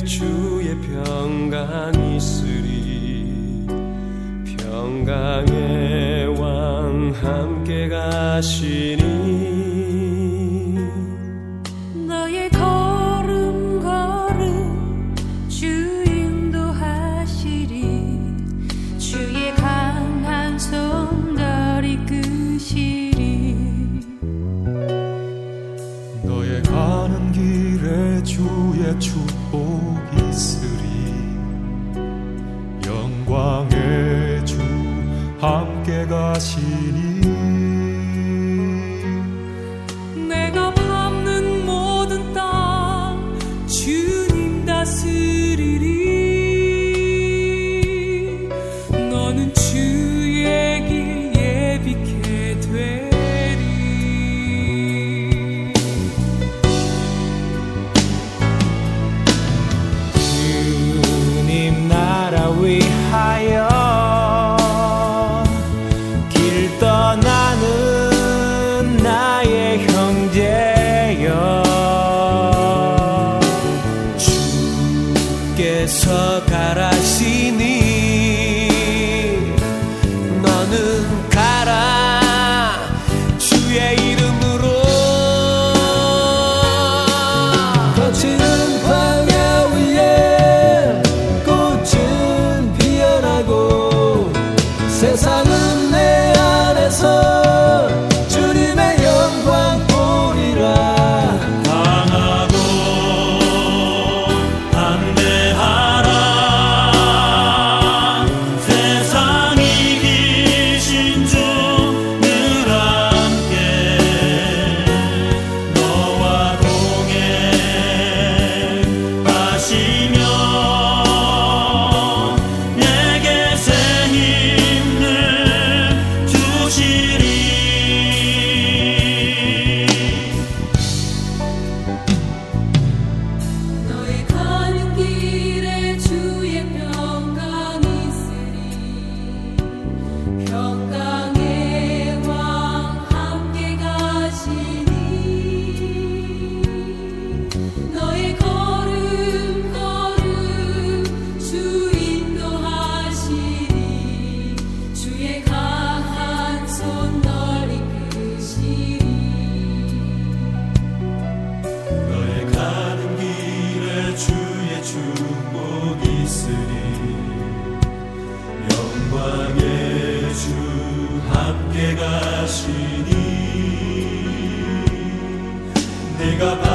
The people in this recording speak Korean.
주의 평강이 있으리. 평강의 왕 함께 가시니 너의 걸음걸음 주 인도하시리. 주의 강한 손 널 이끄시리. 너의 가는 길에 주의 축복이 있으리. 영광의 주 함께 가시니 내가 밟는 모든 땅 주님 다스리리. 너는 주의 길 예비케 되리. 주님 나라 위하여 길 떠나는 나의 형제여, 주께서 가라시니 너는 가라 주의 이름으로. 거치는 광야 위에 꽃은 피어나고 세상은 내 안에서 주님의 영광 보리라. 강하고 담대하라. 세상 이기신 주 늘 함께 너와 동행하시며 내게 새 힘을 주시리. 너의 가는 길에 주의 평강이 있으리. 평강의 왕 함께 가시니 너의 걸음걸음 주 인도하시니 주의 강한 손 널 이끄시리. 너의 가는 길에 주의 축복이 있으리. 영광의 주 함께 가시니 내가